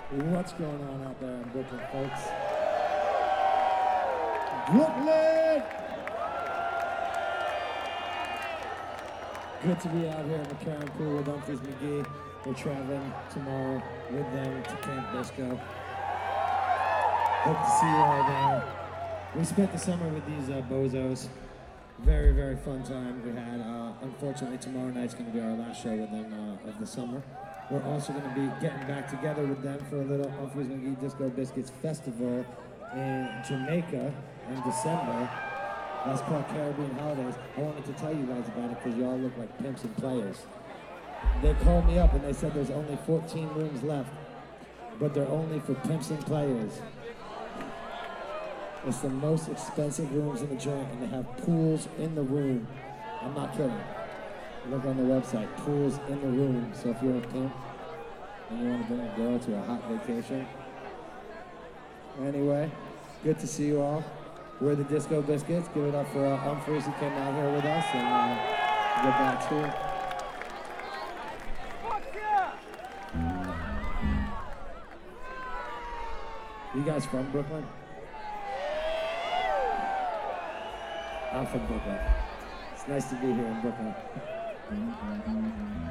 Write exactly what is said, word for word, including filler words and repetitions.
What's going on out there in Brooklyn, folks? Brooklyn! Good to be out here in McCarran Pool with Umphrey's McGee. We're traveling tomorrow with them to Camp Bisco. Hope to see you all there. We spent the summer with these uh, bozos. Very, very fun time we had. Uh, unfortunately, tomorrow night's going to be our last show with them uh, of the summer. We're also going to be getting back together with them for a little Umphrey's McGee Disco Biscuits Festival in Jamaica in December. That's called Caribbean Holidays. I wanted to tell you guys about it because you all look like pimps and players. They called me up and they said there's only fourteen rooms left, but they're only for pimps and players. It's the most expensive rooms in the joint, and they have pools in the room. I'm not kidding. Look on the website, pools in the room. So if you're a pimp and you want to bring a girl to a hot vacation. Anyway, good to see you all. We're the Disco Biscuits. Give it up for uh, Umphrey's who came out here with us, and uh, get back to it. You guys from Brooklyn? I'm from Brooklyn. It's nice to be here in Brooklyn.